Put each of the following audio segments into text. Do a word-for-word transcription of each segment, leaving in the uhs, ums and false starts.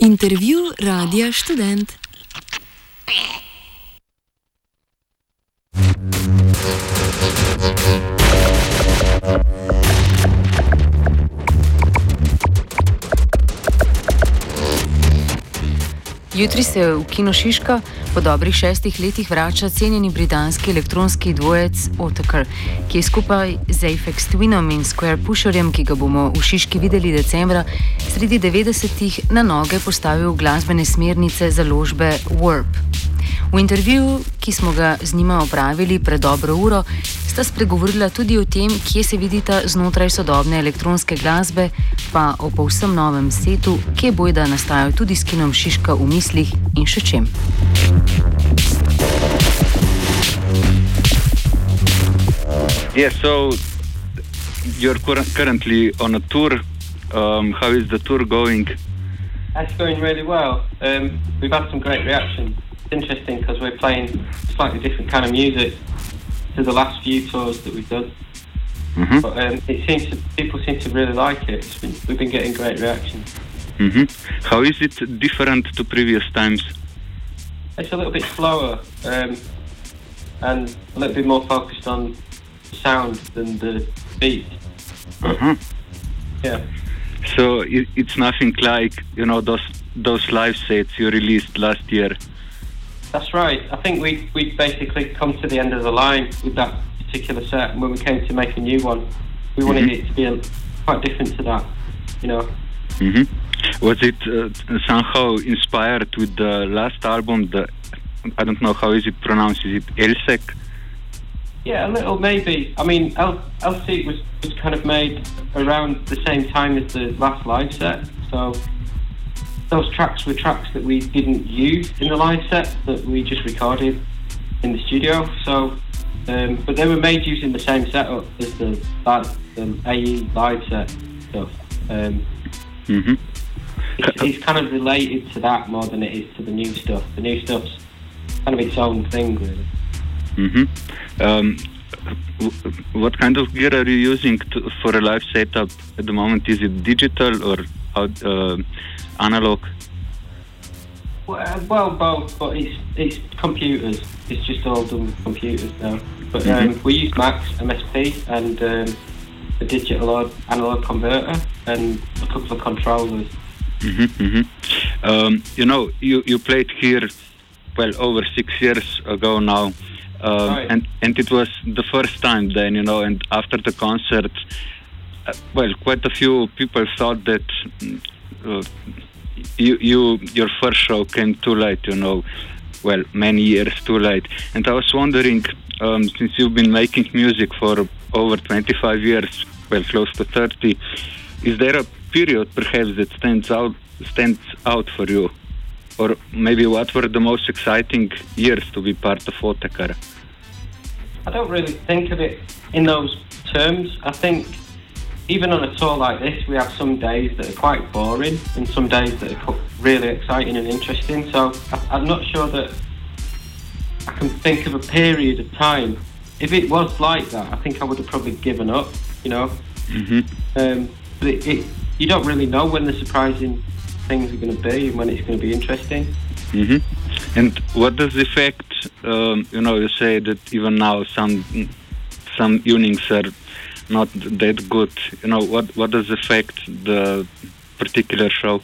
Intervju Radia Študent. Jutri se v Kino Šiška po dobrih šestih letih vrača cenjeni britanski elektronski dvojec Otakar, ki je skupaj z Aphex Twinom in Square Pusherjem, ki ga bomo v Šiški videli decembra, sredi devetdesetih na noge postavil glasbene smernice založbe Warp. V intervjuju, ki smo ga z njima opravili pred dobro uro, sta spregovorila tudi o tem, kje se vidita znotraj sodobne elektronske glasbe, pa o povsem novem setu, ki je bojda nastajal tudi s Kinom Šiška v mislih in še čem. Yeah, so you're currently on a tour. Um, how is the tour going? That's going really well. Um, we've had some great reaction. It's interesting because we're playing slightly different kind of music to the last few tours that we've done. Mm-hmm. But um, it seems to, people seem to really like it. It's been, we've been getting great reactions. Mm-hmm. How is it different to previous times? It's a little bit slower um, and a little bit more focused on the sound than the beat. Uh-huh. Yeah. So it, it's nothing like, you know, those those live sets you released last year. That's right. I think we we basically come to the end of the line with that particular set. When we came to make a new one, we wanted mm-hmm. it to be a, quite different to that, you know. Mm-hmm. Was it uh, somehow inspired with the last album? The I don't know how is it pronounced. Is it Elsek? Yeah, a little maybe. I mean, El- Elsek was was kind of made around the same time as the last live set, so. Those tracks were tracks that we didn't use in the live set, that we just recorded in the studio. So, um, but they were made using the same setup as the, the A E live set stuff. Um, mm-hmm. it's, it's kind of related to that more than it is to the new stuff. The new stuff's kind of its own thing, really. Mm-hmm. Um, what kind of gear are you using to, for a live setup at the moment? Is it digital or uh, analog? Well, well, both, but it's it's computers. It's just all done with computers now. But um, mm-hmm. we use Max M S P and um, a digital analog converter and a couple of controllers. Mm-hmm, mm-hmm. Um, you know, you, you played here, well, over six years ago now, uh, right. and and it was the first time then, you know, and after the concert, uh, well, quite a few people thought that. Uh, You, you, your first show came too late, you know, well, many years too late. And I was wondering, um, since you've been making music for over twenty-five years, well, close to thirty, is there a period perhaps that stands out, stands out for you? Or maybe what were the most exciting years to be part of Otakar? I don't really think of it in those terms. I think even on a tour like this, we have some days that are quite boring and some days that are really exciting and interesting. So I, I'm not sure that I can think of a period of time. If it was like that, I think I would have probably given up, you know. Mm-hmm. Um, but it, it, you don't really know when the surprising things are going to be and when it's going to be interesting. Mm-hmm. And what does the effect, um, you know, you say that even now some some evenings are not that good. You know, what what does affect the particular show?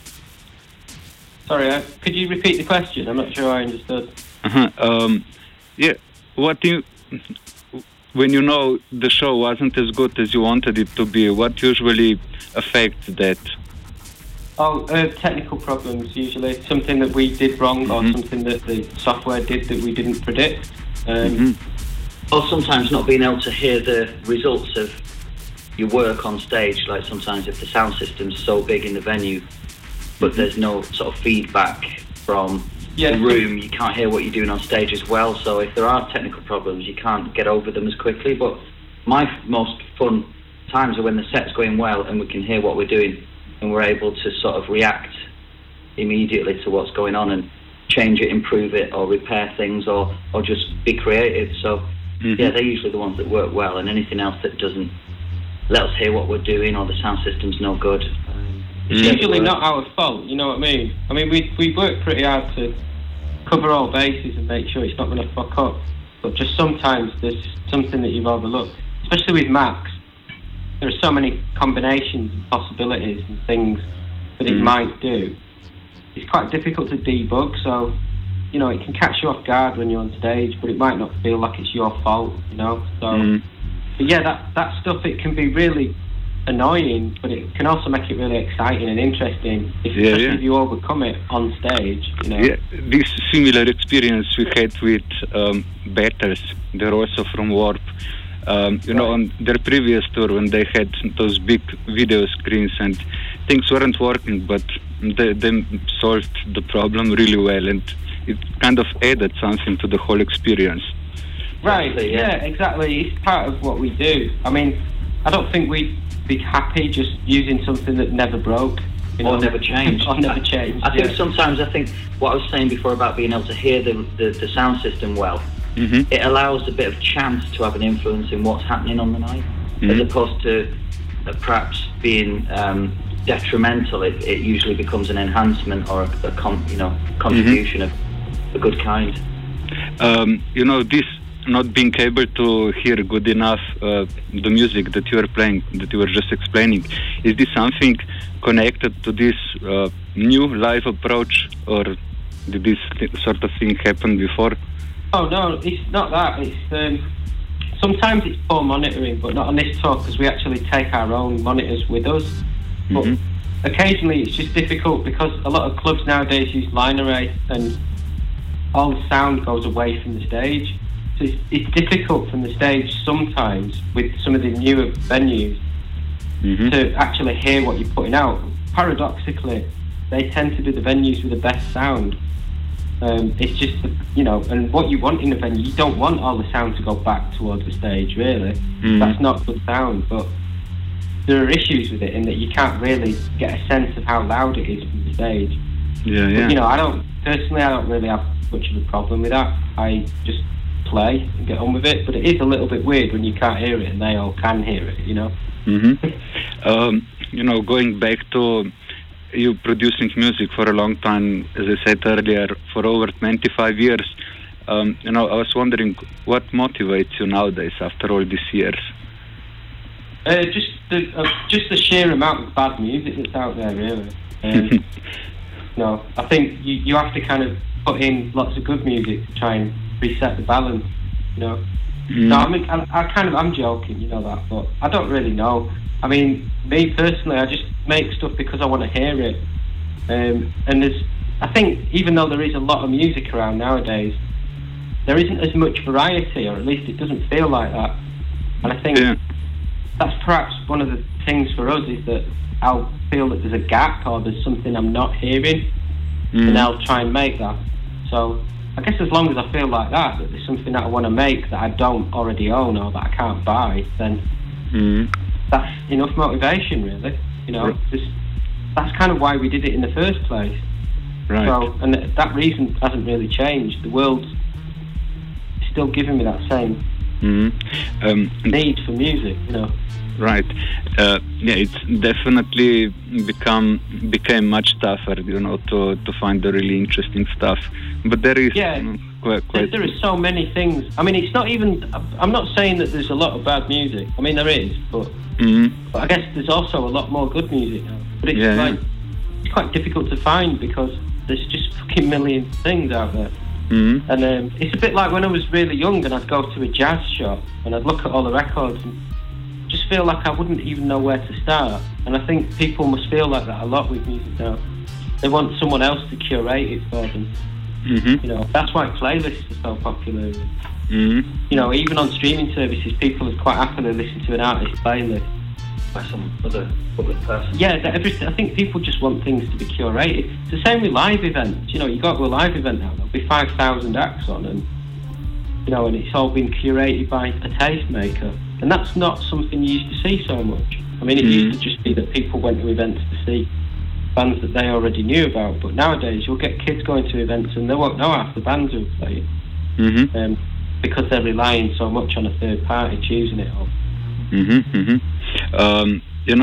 Sorry, uh, could you repeat the question? I'm not sure I understood. Uh-huh. Um, yeah, what do you, when you know the show wasn't as good as you wanted it to be, what usually affects that? Oh, uh, technical problems usually. Something that we did wrong mm-hmm. or something that the software did that we didn't predict. Um, mm-hmm. Or sometimes not being able to hear the results of your work on stage, like sometimes if the sound system's so big in the venue, but there's no sort of feedback from yeah. the room, you can't hear what you're doing on stage as well. So if there are technical problems, you can't get over them as quickly. But my f- most fun times are when the set's going well and we can hear what we're doing and we're able to sort of react immediately to what's going on and change it, improve it, or repair things, or, or just be creative. So mm-hmm. yeah, they're usually the ones that work well, and anything else that doesn't let us hear what we're doing or the sound system's no good, um, It's mm. usually not our fault, you know what I mean? I mean, we we work pretty hard to cover all bases and make sure it's not going to fuck up. But just sometimes there's something that you've overlooked, especially with Macs. There are so many combinations and possibilities and things that it mm. might do. It's quite difficult to debug, so, you know, it can catch you off guard when you're on stage, but it might not feel like it's your fault, you know? So, mm. but yeah, that, that stuff, it can be really annoying, but it can also make it really exciting and interesting, if, yeah, especially yeah. if you overcome it on stage, you know? Yeah, this similar experience we had with um, Batters, they're also from Warp. Um, you know, on their previous tour, when they had those big video screens and things weren't working, but they, they solved the problem really well, and it kind of added something to the whole experience. Right, yeah, yeah exactly. It's part of what we do. I mean, I don't think we'd be happy just using something that never broke. You know? Or never changed. or never changed. I, I think yeah. sometimes, I think what I was saying before about being able to hear the, the, the sound system well, mm-hmm. it allows a bit of chance to have an influence in what's happening on the night, mm-hmm. as opposed to uh, perhaps being um, detrimental. It, it usually becomes an enhancement or a, a com, you know contribution mm-hmm. of a good kind. Um, you know, this not being able to hear good enough uh, the music that you are playing, that you were just explaining, is this something connected to this uh, new live approach, or did this th- sort of thing happen before? Oh no, it's not that. It's um, sometimes it's poor monitoring, but not on this tour because we actually take our own monitors with us. But mm-hmm. occasionally it's just difficult because a lot of clubs nowadays use line array, and all the sound goes away from the stage. So it's, it's difficult from the stage sometimes with some of the newer venues mm-hmm. to actually hear what you're putting out. Paradoxically, they tend to be the venues with the best sound. Um, it's just, you know, and what you want in a venue, you don't want all the sound to go back towards the stage, really. Mm. That's not good sound, but there are issues with it in that you can't really get a sense of how loud it is from the stage. Yeah, yeah. But, you know, I don't, personally, I don't really have much of a problem with that. I just play and get on with it, but it is a little bit weird when you can't hear it and they all can hear it, you know? Mm-hmm. um, you know, going back to you producing music for a long time, as I said earlier, for over twenty-five years. Um, you know, I was wondering what motivates you nowadays after all these years. Uh, just the uh, just the sheer amount of bad music that's out there, really. Um, you know, I think you you have to kind of put in lots of good music to try and reset the balance. You know, mm. no, I mean, I, I kind of I'm joking, you know that, but I don't really know. I mean, me personally, I just make stuff because I want to hear it. Um, and there's, I think, even though there is a lot of music around nowadays, there isn't as much variety, or at least it doesn't feel like that. And I think yeah. that's perhaps one of the things for us is that I'll feel that there's a gap or there's something I'm not hearing, mm. and I'll try and make that. So I guess as long as I feel like that, that there's something that I want to make that I don't already own or that I can't buy, then mm. that's enough motivation, really. You know, right. that's kind of why we did it in the first place. Right. So, and th- that reason hasn't really changed. The world's still giving me that same mm-hmm. um, need for music, you know. Right. Uh, yeah, it's definitely become became much tougher, you know, to, to find the really interesting stuff. But there is yeah, you know, quite, quite there, there is so many things. I mean, it's not even. I'm not saying that there's a lot of bad music. I mean, there is, but, mm-hmm. but I guess there's also a lot more good music now. But it's yeah, like yeah. it's quite difficult to find because there's just fucking millions of things out there. Mm-hmm. And um, it's a bit like when I was really young and I'd go to a jazz shop and I'd look at all the records and just feel like I wouldn't even know where to start. And I think people must feel like that a lot with music now. They want someone else to curate it for them. Mm-hmm. You know, that's why playlists are so popular. Mm-hmm. You know, even on streaming services, people would quite happily listen to an artist's playlist by some other public person. Yeah, everything. I think people just want things to be curated. It's the same with live events. You know, you go to a live event now, there'll be five thousand acts on, and you know, and it's all been curated by a tastemaker. And that's not something you used to see so much. I mean, it mm. used to just be that people went to events to see bands that they already knew about. But nowadays, you'll get kids going to events and they won't know half the bands who are playing. Mm-hmm. Um, because they're relying so much on a third party choosing it all. Mm-hmm, mm-hmm. Um, you know,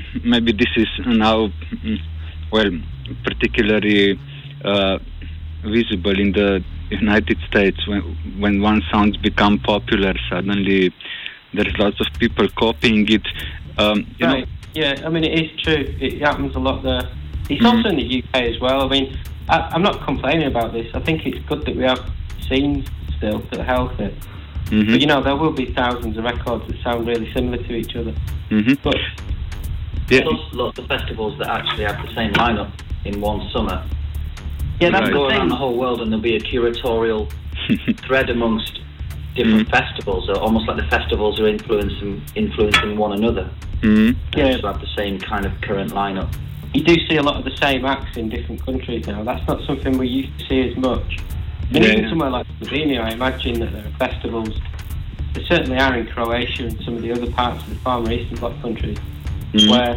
maybe this is now, well, particularly uh, visible in the United States when when one sounds become popular. Suddenly, there's lots of people copying it. Um, you right. know, Yeah, I mean, it is true. It happens a lot there. It's Mm. also in the U K as well. I mean, I, I'm not complaining about this. I think it's good that we have scenes still that are healthy. mhm, But, you know, there will be thousands of records that sound really similar to each other. mhm. But, Yeah. Plus lots of festivals that actually have the same lineup in one summer. yeah, that's Right. the Go around thing. the whole world and there'll be a curatorial thread amongst different Mm. festivals, or almost like the festivals are influencing influencing one another. Mhm. Yeah. To have the same kind of current lineup. You do see a lot of the same acts in different countries now. That's not something we used to see as much. And Yeah, even yeah. somewhere like Slovenia, I imagine that there are festivals. There certainly are in Croatia and some of the other parts of the former Eastern Bloc countries, Mhm. where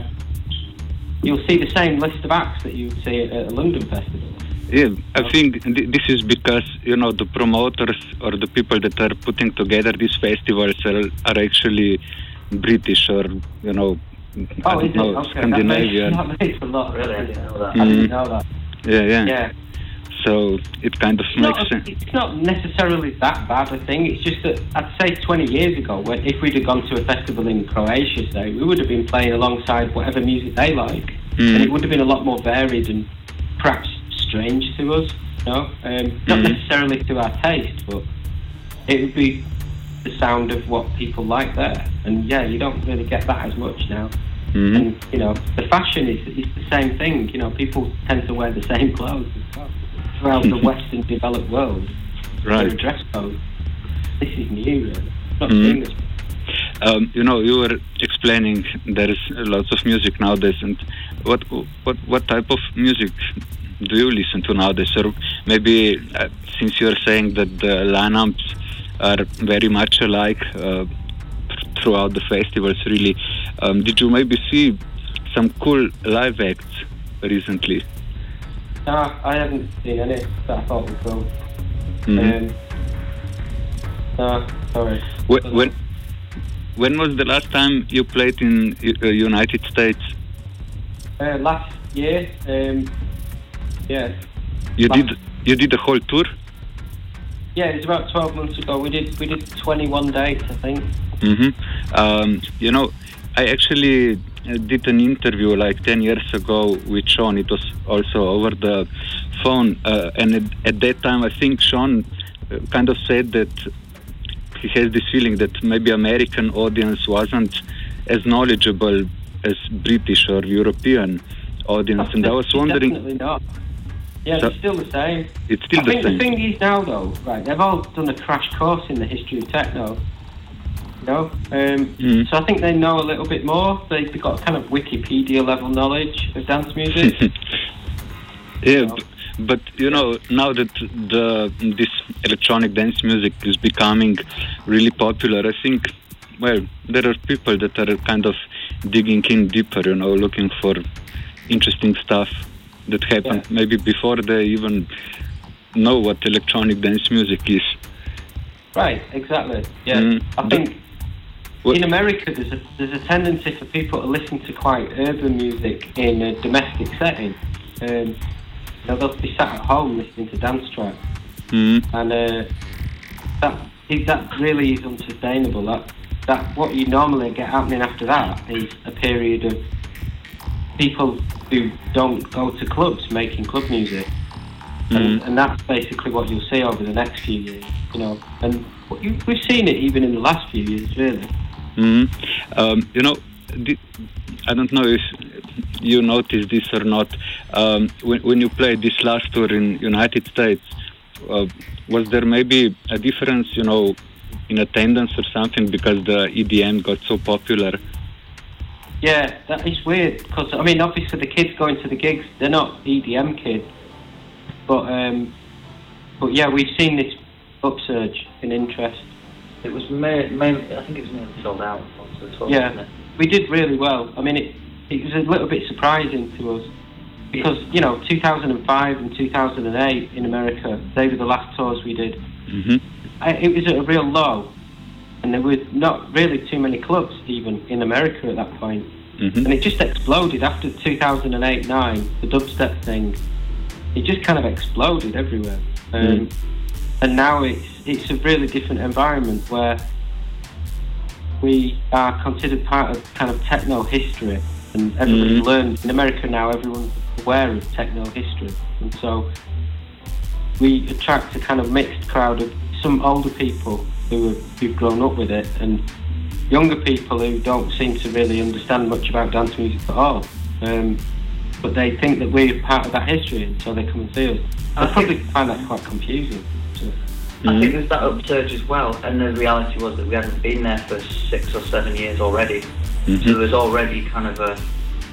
you'll see the same list of acts that you would see at a London festival. Yeah, I think th- this is because, you know, the promoters or the people that are putting together these festivals are, are actually British or, you know, I Oh, don't is it? know, Okay, Scandinavian. that makes, that makes a lot. Really, I didn't know that. I didn't Mm. know that. Yeah, yeah, Yeah. So it kind of It's makes not, sense. it's not necessarily that bad a thing. It's just that I'd say twenty years ago, when, if we'd have gone to a festival in Croatia, say, we would have been playing alongside whatever music they like, Mm. and it would have been a lot more varied and perhaps strange to us. You know, um, not Mm. necessarily to our taste, but it would be the sound of what people like there. And yeah, you don't really get that as much now. Mhm. And you know, the fashion is is the same thing. You know, people tend to wear the same clothes as well throughout the Western developed world. Right. Their dress code. This is new, really. Not Mhm. seeing this. Um, you know, you were explaining there is lots of music nowadays, and what what what type of music do you listen to nowadays? Or maybe uh, since you're saying that the lineups are very much alike uh, throughout the festivals, really, um, did you maybe see some cool live acts recently? No, I haven't seen any that I thought were cool. Mhm. Um, no, sorry. When, when when was the last time you played in uh, United States? Uh, last year, um, yeah, You Last- did you did a whole tour? yeah, it was about twelve months ago. We did we did twenty-one dates, I think. hmm Um, you know, I actually uh, did an interview like ten years ago with Sean. It was also over the phone. Uh, and at, at that time, I think Sean uh, kind of said that he has this feeling that maybe American audience wasn't as knowledgeable as British or European audience. And I was It's wondering, Definitely not. Yeah, So- it's still the same. it's still I the think same. the thing is now, though, right, they've all done a crash course in the history of techno. You know? Um, Mhm. So I think they know a little bit more. They, they've got kind of Wikipedia level knowledge of dance music. Yeah, know? b- but you know, now that the this electronic dance music is becoming really popular, I think, well, there are people that are kind of digging in deeper, you know, looking for interesting stuff that happened Yeah. maybe before they even know what electronic dance music is. Right, exactly. Yeah, Mm, I but- think What- in America there's a there's a tendency for people to listen to quite urban music in a domestic setting. Um, you know, they'll be sat at home listening to dance tracks, Mhm. and uh, that that really is unsustainable. That that what you normally get happening after that is a period of people who don't go to clubs making club music. And, Mhm. and that's basically what you'll see over the next few years, you know. And what you, we've seen it even in the last few years, really. Mhm. Um, you know, the, I don't know if you noticed this or not. Um, when, when you played this last tour in United States, uh, was there maybe a difference, you know, in attendance or something because the E D M got so popular? Yeah, that is weird because I mean, obviously the kids going to the gigs, they're not E D M kids, but um, but yeah, we've seen this upsurge in interest. It was ma- mainly, I think it was mainly sold out on the twelfth, Yeah. wasn't it? We did really well. I mean, it it was a little bit surprising to us because you know, two thousand five and two thousand eight in America, they were the last tours we did. Mm-hmm. I, it was at a real low, and there were not really too many clubs even in America at that point. Mm-hmm. And it just exploded after two thousand eight nine, the dubstep thing. It just kind of exploded everywhere. Um, mm. And now it's it's a really different environment where we are considered part of kind of techno history, and everybody's mm. learned. In America now, everyone's aware of techno history, and so we attract a kind of mixed crowd of some older people who have, who've grown up with it, and younger people who don't seem to really understand much about dance music at all. Um, but they think that we're part of that history, and so they come and see us. I probably find that quite confusing. So. Mm-hmm. I think there's that upsurge as well, and the reality was that we hadn't been there for six or seven years already. Mm-hmm. So there was already kind of a,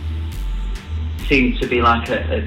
seemed to be like a,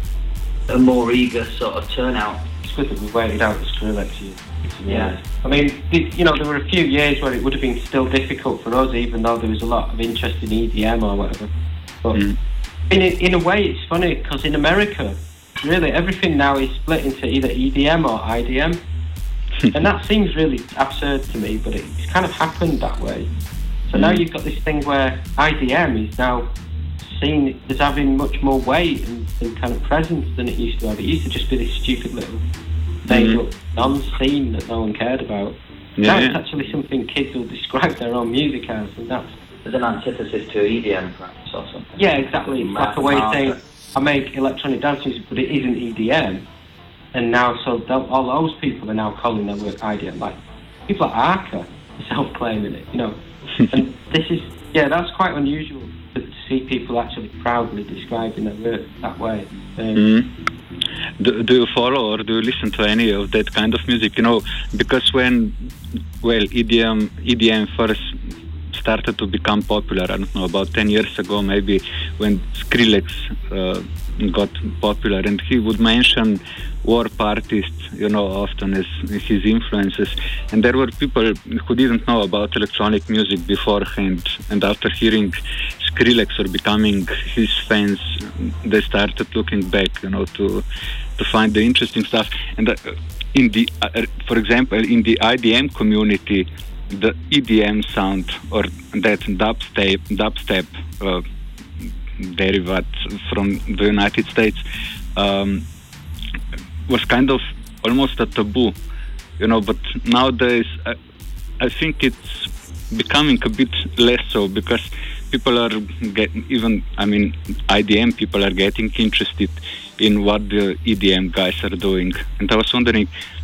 a, a more eager sort of turnout. It's good that we waited out the Skrillex years. Yeah. I mean, you know, there were a few years where it would have been still difficult for us, even though there was a lot of interest in E D M or whatever. But mm. in, a, in a way, it's funny, because in America, really, everything now is split into either E D M or I D M. And that seems really absurd to me, but it's kind of happened that way. So mm. now you've got this thing where I D M is now seen as having much more weight and, and kind of presence than it used to have. It used to just be this stupid little made up non-scene that no one cared about. Yeah, now yeah. it's actually something kids will describe their own music as, and that's... There's an antithesis to E D M, perhaps, or something. Yeah, exactly. It's like a way of saying, I make electronic dance music, but it isn't E D M. And now, so all those people are now calling their work I D M. Like, people like Arca are self-claiming it, you know. And this is, yeah, that's quite unusual to, to see people actually proudly describing their work that way. Um, mm. Do, do you follow or do you listen to any of that kind of music? You know, because when, well, E D M, E D M first started to become popular, I don't know, about ten years ago maybe, when Skrillex uh, got popular, and he would mention Warp artists, you know, often as his influences, and there were people who didn't know about electronic music beforehand, and after hearing Skrillex or becoming his fans, they started looking back, you know, to to find the interesting stuff. And uh, in the, uh, for example, in the I D M community, the E D M sound or that dubstep, dubstep uh, derivative from the United States um, was kind of almost a taboo, you know. But nowadays, I, I think it's becoming a bit less so, because people are getting, even, I mean, I D M people are getting interested in what the E D M guys are doing. And I was wondering,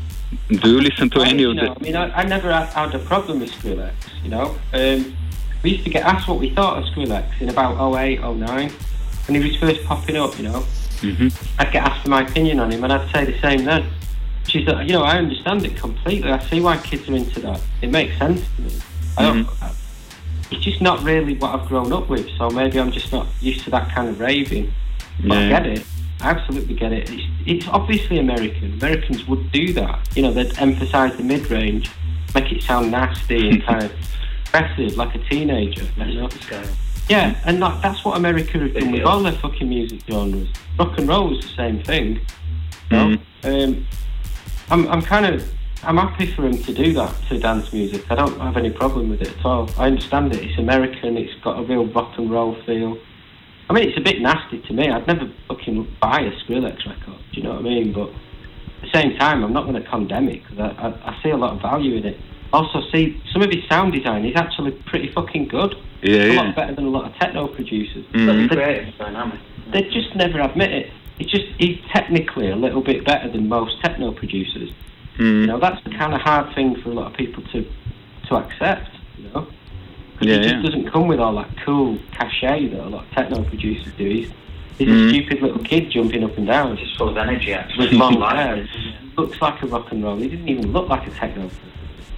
do you listen to any you of know, the... I mean, I, I never had, had a problem with Skrillex, you know. Um, we used to get asked what we thought of Skrillex in about oh eight, oh nine, when he was first popping up, you know. Mm-hmm. I'd get asked for my opinion on him, and I'd say the same then. She's like, you know, I understand it completely. I see why kids are into that. It makes sense to me. I don't... Mm-hmm. I, it's just not really what I've grown up with, so maybe I'm just not used to that kind of raving. But Yeah. I get it. I absolutely get it. It's, it's obviously American. Americans would do that. You know, they'd emphasise the mid-range, make it sound nasty and kind of aggressive, like a teenager. You know? Yeah, and that, that's what America has done with all their fucking music genres. Rock and roll is the same thing. You know? Mm-hmm. um, I'm, I'm kind of... I'm happy for him to do that to dance music. I don't have any problem with it at all. I understand it. It's American. It's got a real rock and roll feel. I mean, it's a bit nasty to me. I'd never fucking buy a Skrillex record. Do you know what I mean? But at the same time, I'm not going to condemn it, because I, I, I see a lot of value in it. Also, see, some of his sound design is actually pretty fucking good. Yeah, it's a yeah. lot better than a lot of techno producers. Mm-hmm. They, Creative dynamic. they just never admit it. It's just, he's technically a little bit better than most techno producers. Mm. You know, that's the kind of hard thing for a lot of people to to accept, you know? Because Yeah, he just yeah. doesn't come with all that cool cachet that a lot of techno producers do. He's, he's Mm. a stupid little kid jumping up and down Just full of energy, actually. with long hair. Looks like a rock and roll. He didn't even look like a techno person.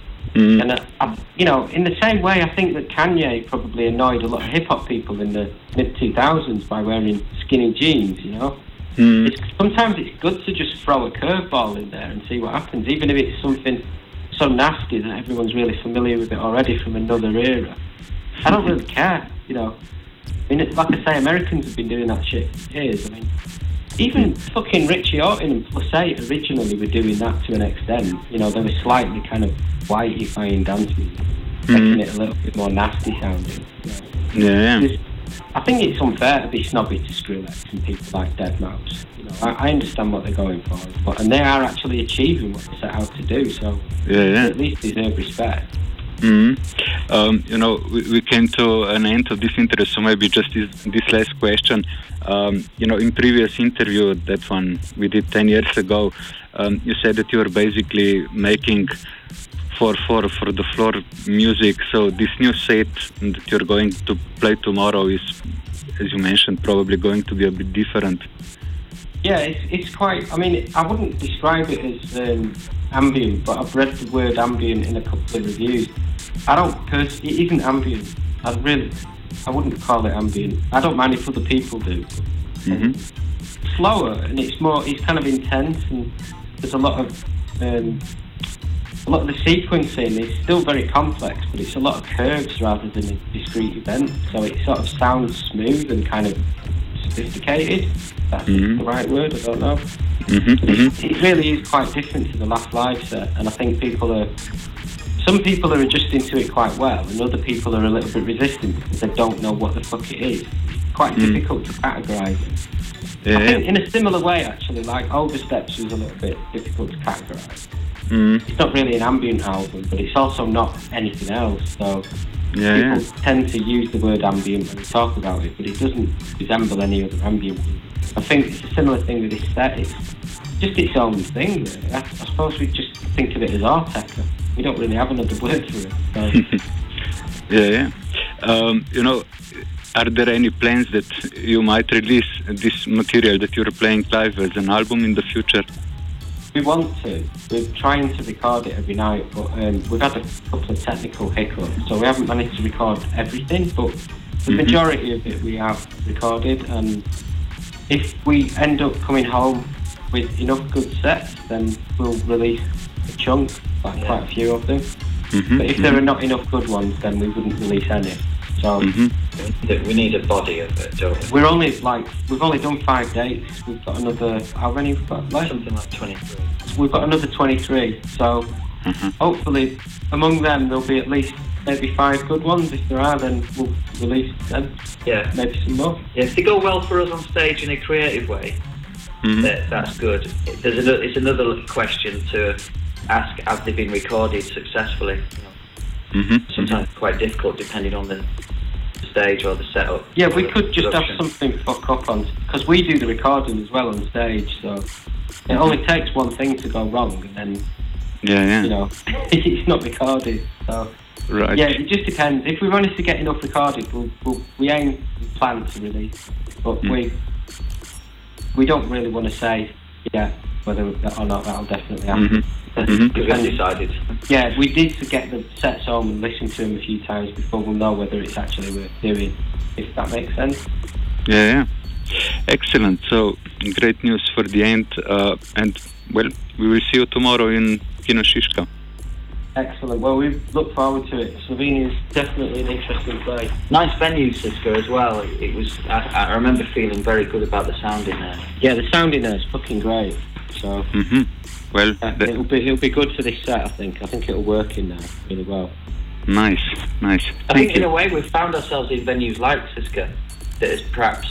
Mm. And, uh, I, you know, in the same way, I think that Kanye probably annoyed a lot of hip-hop people in the mid two thousands by wearing skinny jeans, you know? Mm. It's, sometimes it's good to just throw a curveball in there and see what happens, even if it's something so nasty that everyone's really familiar with it already from another era. I don't really care, you know. I mean, it's, like I say, Americans have been doing that shit for years. I mean, even fucking Richie Orton and Plus Eight originally were doing that to an extent. You know, they were slightly kind of whitey-fying dance music, Mm. making it a little bit more nasty sounding. You know. Yeah, yeah. There's, I think it's unfair to be snobby to Skrillex and people like deadmau five. You know, I, I understand what they're going for, but and they are actually achieving what they set out to do. So yeah, yeah. at least deserve respect. Mm-hmm. Um, you know, we, we came to an end of this interview, so maybe just this, this last question. Um, you know, in previous interview, that one we did ten years ago, um, you said that you were basically making for for for the floor music. So this new set that you're going to play tomorrow is, as you mentioned, probably going to be a bit different. Yeah, it's, it's quite. I mean, I wouldn't describe it as um, ambient, but I've read the word ambient in a couple of reviews. I don't personally. It isn't ambient. I really, I wouldn't call it ambient. I don't mind if other people do. Mm-hmm. Slower, and it's more. It's kind of intense, and there's a lot of. Um, a lot of the sequencing is still very complex, but it's a lot of curves rather than a discrete event. So it sort of sounds smooth and kind of sophisticated. That's mm-hmm. the right word, I don't know. Mm-hmm. It, it really is quite different to the last live set, and I think people are, some people are adjusting to it quite well, and other people are a little bit resistant because they don't know what the fuck it is. It's quite mm. difficult to categorise it. Yeah, I think yeah. in a similar way, actually, like Oversteps was a little bit difficult to categorise. Mm. It's not really an ambient album, but it's also not anything else, so yeah, people yeah. tend to use the word ambient when they talk about it, but it doesn't resemble any other ambient music. I think it's a similar thing with this set. It's just its own thing, really. I, I suppose we just think of it as Arteca. We don't really have another word for it. So. yeah, yeah. Um, you know, are there any plans that you might release this material that you're playing live as an album in the future? We want to. We're trying to record it every night, but um, we've had a couple of technical hiccups, so we haven't managed to record everything, but the mm-hmm. majority of it we have recorded, and if we end up coming home with enough good sets, then we'll release a chunk, like yeah. quite a few of them. Mm-hmm. But if mm-hmm. there are not enough good ones, then we wouldn't release any. So mm-hmm. we need a body of it, don't we? We're only like we've only done five dates. We've got another. How many we've got left? Something like twenty-three. We've got another twenty-three. So mm-hmm. hopefully among them there'll be at least maybe five good ones. If there are, then we'll release them. Yeah. Maybe some more. Yeah, if they go well for us on stage in a creative way, mm-hmm. that, that's good. There's another, it's another question to ask: have they been recorded successfully? You know, mm-hmm. sometimes it's quite difficult depending on the stage or the setup. Yeah, we could just production. have something fuck up on, because we do the recording as well on stage. So it only takes one thing to go wrong, and then yeah, yeah. you know it's not recorded. So right. yeah, it just depends. If we manage to get enough recorded, we'll, we'll, we aim and plan to release, but mm. we we don't really want to say yeah whether that or not that'll definitely happen. Mm-hmm. Mm-hmm. We've decided. Yeah, we did to get the sets home and listen to them a few times before we'll know whether it's actually worth doing, if that makes sense. Yeah, yeah. Excellent. So, great news for the end. Uh, and, well, we will see you tomorrow in Kino Šiška. Excellent. Well, we look forward to it. Slovenia is definitely an interesting place. Nice venue, Siska, as well. It was. I, I remember feeling very good about the sound in there. Yeah, the sound in there is fucking great. So. Mm-hmm. Well, uh, it'll be it'll be good for this set. I think. I think it'll work in there really well. Nice, nice. I Thank think you. in a way we've found ourselves in venues like Siska that is perhaps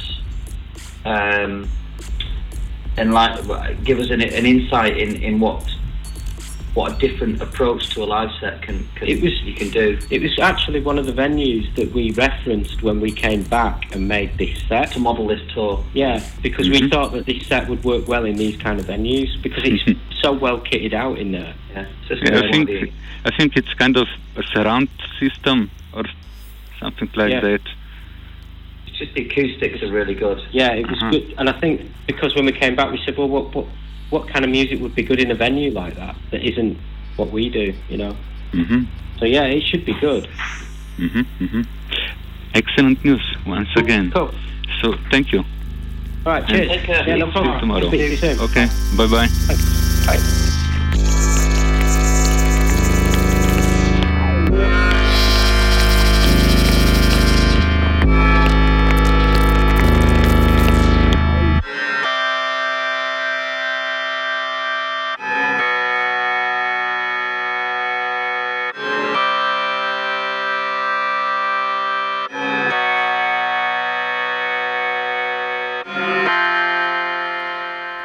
um, and like give us an, an insight in, in what what a different approach to a live set can, can it was you can do. It was actually one of the venues that we referenced when we came back and made this set to model this tour. Yeah, because mm-hmm. we thought that this set would work well in these kind of venues because it's so well kitted out in there. Yeah, yeah I think the... I think it's kind of a surround system or something like yeah. that. It's just the acoustics are really good. Yeah, it was uh-huh. good, and I think because when we came back, we said, well, what what. what kind of music would be good in a venue like that that isn't what we do, you know? Mm-hmm. So yeah, it should be good. Mm-hmm. Mm-hmm. Excellent news once cool. again. Cool. So thank you. All right, cheers. Take care. Yeah, no problem. See you tomorrow. Speak to you soon. Okay, bye-bye. Thanks. Bye.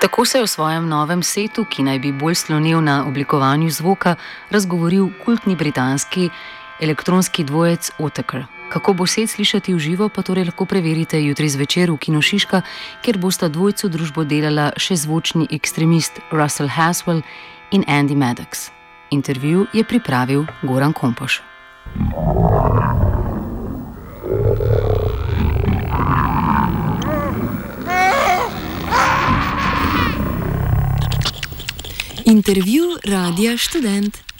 Tako se je v svojem novem setu, ki naj bi bolj slonel na oblikovanju zvoka, razgovoril kultni britanski elektronski dvojec Autechre. Kako bo set slišati v živo, pa torej lahko preverite jutri zvečer v Kinu Šiška, kjer bosta dvojcu družbo delala še zvočni ekstremist Russell Haswell in Andy Maddox. Intervju je pripravil Goran Kompoš. Intervju Radia Študent.